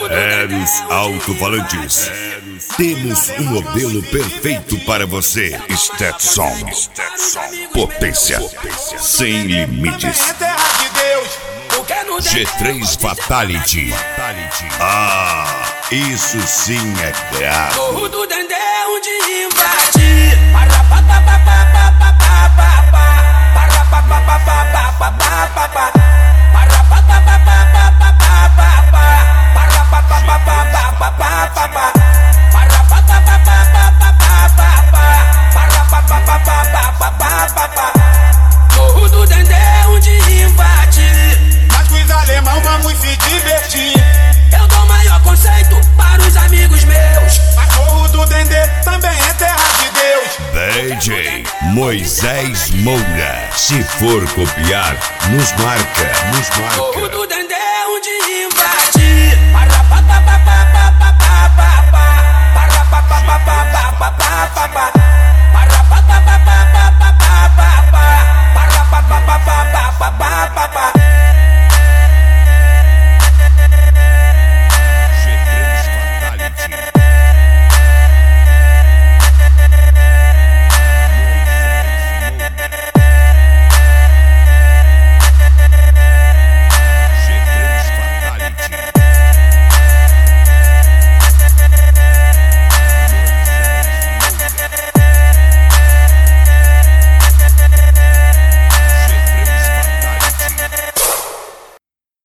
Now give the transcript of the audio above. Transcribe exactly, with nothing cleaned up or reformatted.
Eros Alto-Falantes. Temos um modelo perfeito para você. Stetson. Potência sem limites. G três Fatality. Ah, isso sim é grave. Morro do Dendê onde invade. Para pa pa pa pa pa pa pa pa. Para pa pa pa pa pa pa pa pa. Para pa pa pa pa pa pa pa pa. Para pa pa pa pa pa pa pa pa. Para pa pa pa pa pa pa pa pa. Para pa pa pa pa pa pa pa pa. Morro do Dendê onde invade. Mas com os alemão vamos se divertir. Eu dou maior conceito para os amigos meus. Mas Morro do Dendê também é terra de Deus. D J Moisés Moura. Se for copiar, nos marca, nos Morro marca. do Dendê onde invade. Para pa pa pa pa pa pa pa pa pa. Para pa pa pa pa pa pa pa pa pa. Para pa pa pa pa pa pa pa pa pa. Para pa pa pa pa pa pa pa pa pa.